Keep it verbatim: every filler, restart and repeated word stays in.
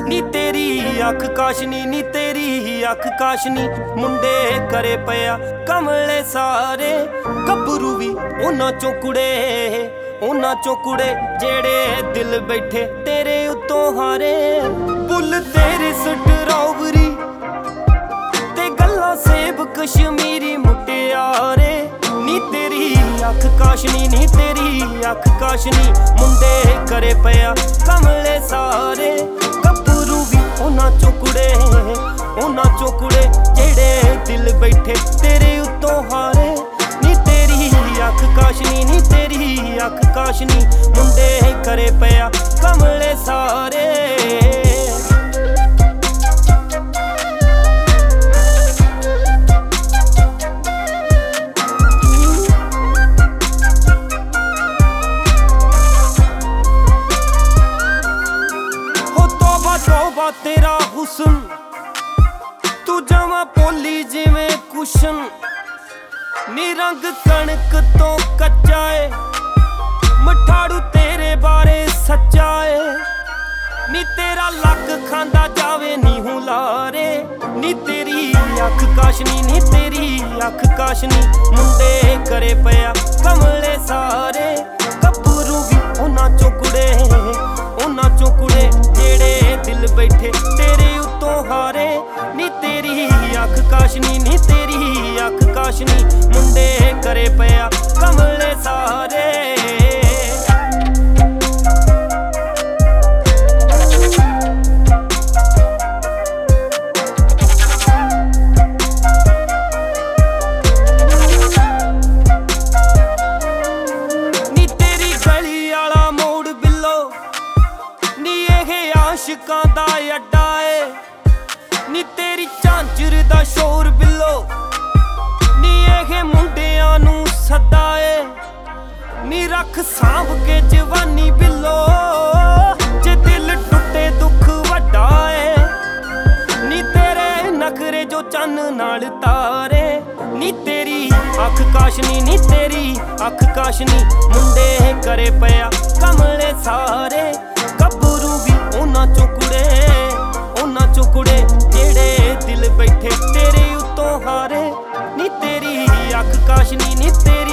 ਨੀ ਤੇਰੀ ਅੱਖ ਕਾਸ਼ਨੀ ਨੀ ਤੇਰੀ ਅੱਖ ਕਾਸ਼ਨੀ ਮੁੰਡੇ ਕਰੇ ਪਿਆ ਕਮਲੇ ਸਾਰੇ ਗੱਭਰੂ ਵੀ ਉਹਨਾਂ ਚੋਂ ਕੁੜੇ ਉਹਨਾਂ ਚੋਂ ਕੁੜੇ ਜਿਹੜੇ ਦਿਲ ਬੈਠੇ ਤੇਰੇ ਉੱਤੋਂ ਹਾਰੇ ਬੁੱਲ ਤੇਰੇ ਸਟਰਾਬਰੀ ਤੇ ਗੱਲਾਂ ਸੇਬ ਕਸ਼ਮੀਰੀ ਮੁਟਿਆਰੇ ਨੀ ਤੇਰੀ ਅੱਖ ਕਾਸ਼ਨੀ ਨੀ ਤੇਰੀ ਅੱਖ ਕਾਸ਼ਨੀ ਮੁੰਡੇ ਕਰੇ ਪਿਆ ਕਮਲੇ ਸਾਰੇ ਗੱਭਰੂ ਵੀ ਉਹਨਾਂ ਚੋਂ ਕੁੜੇ ਉਹਨਾਂ ਚੋਂ ਕੁੜੇ ਜਿਹੜੇ ਦਿਲ ਬੈਠੇ ਤੇਰੇ ਉੱਤੋਂ ਹਾਰੇ ਨੀ ਤੇਰੀ ਅੱਖ ਕਾਸ਼ਨੀ ਨੀ ਤੇਰੀ ਅੱਖ ਕਾਸ਼ਨੀ ਮੁੰਡੇ ਕਰੇ ਪਿਆ ਕਮਲੇ ਸਾਰੇ ਤੋਬਾ ਤੇਰਾ ਹੁਸਨ ਤੂੰ ਜਮਾਂ ਪੋਲੀ ਜਿਵੇਂ ਕੁਸ਼ਨ ਨੀ ਰੰਗ ਕਣਕ ਤੋਂ ਕੱਚਾ ਏ ਮਠਾੜੂ ਤੇਰੇ ਬਾਰੇ ਸੱਚਾ ਏ ਨੀ ਤੇਰਾ ਲੱਕ ਖਾਂਦਾ ਜਾਵੇ ਨੀ ਹੁਲਾਰੇ ਨੀ ਤੇਰੀ ਅੱਖ ਕਾਸ਼ਨੀ ਨੀ ਤੇਰੀ ਅੱਖ ਕਾਸ਼ਨੀ ਮੁੰਡੇ ਕਰੇ ਪਿਆ ਕਮਲੇ ਸਾਰੇ ਗੱਭਰੂ ਵੀ ਉਹਨਾਂ ਚੋਂ ਕੁੜੇ ਉਹਨਾਂ ਚੋਂ ਕੁੜੇ ਜਿਹੜੇ ਦਿਲ ਬੈਠੇ ਤੇਰੇ ਉੱਤੋਂ ਹਾਰੇ ਨੀ ਤੇਰੀ ਅੱਖ ਕਾਸ਼ਨੀ ਨੀ ਤੇਰੀ ਅੱਖ ਕਾਸ਼ਨੀ ਮੁੰਡੇ ਕਰੇ ਪਿਆ ਕਮਲੇ ਸਾਰੇ ਆਸ਼ਿਕਾਂ ਦਾ ਅੱਡਾ ਏ ਨੀ ਤੇਰੀ ਝਾਂਜਰ ਦਾ ਸ਼ੋਰ ਬਿੱਲੋ ਨੀ ਇਹ ਮੁੰਡਿਆਂ ਨੂੰ ਸੱਦਾ ਏ ਨੀ ਰੱਖ ਸਾਂਭ ਕੇ ਜਵਾਨੀ ਬਿੱਲੋ ਜੇ ਦਿਲ ਟੁੱਟੇ ਦੁੱਖ ਵੱਡਾ ਏ ਨੀ ਤੇਰੇ ਨਖਰੇ ਜੋ ਚੰਨ ਨਾਲ ਤਾਰੇ ਨੀ ਤੇਰੀ ਅੱਖ ਕਾਸ਼ਨੀ ਨੀ ਤੇਰੀ ਅੱਖ ਕਾਸ਼ਨੀ ਮੁੰਡੇ ਕਰੇ ਪਿਆ ਕਮਲੇ ਸਾਰੇ ਗੱਭਰੂ ਵੀ ਉਹਨਾਂ ਚੋਂ ਕੁੜੇ ਉਹਨਾਂ ਚੋਂ ਕੁੜੇ ਜਿਹੜੇ ਦਿਲ ਬੈਠੇ ਤੇਰੇ ਉੱਤੋਂ ਹਾਰੇ ਨੀ ਤੇਰੀ ਅੱਖ ਕਾਸ਼ਨੀ ਨੀ ਤੇਰੀ